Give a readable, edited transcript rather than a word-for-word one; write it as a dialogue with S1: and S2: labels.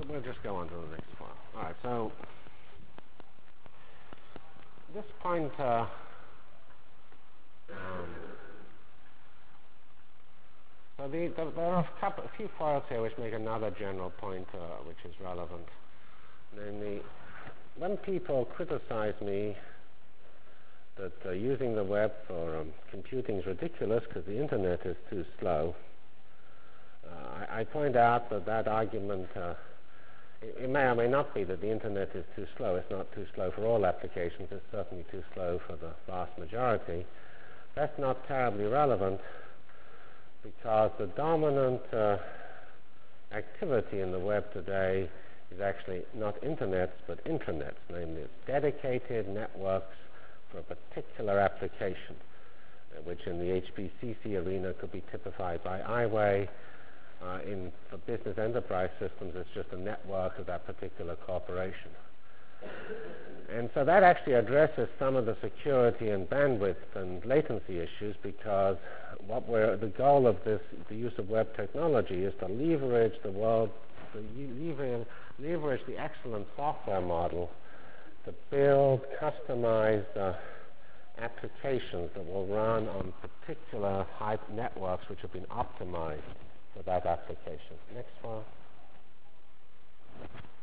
S1: we'll just go on to the next file. All right, so this pointer so there are a few files here which make another general pointer which is relevant. Namely, when people criticize me that using the web for computing is ridiculous because the internet is too slow, I point out that argument, it may or may not be that the internet is too slow. It's not too slow for all applications. It's certainly too slow for the vast majority. That's not terribly relevant because the dominant activity in the web today is actually not internets but intranets, namely it's dedicated networks for a particular application, which in the HPCC arena could be typified by iWay. For business enterprise systems, it's just a network of that particular corporation. And so that actually addresses some of the security and bandwidth and latency issues, because the goal of the use of web technology is to leverage leverage the excellent software model to build customized applications that will run on particular type networks which have been optimized for that application. Next file.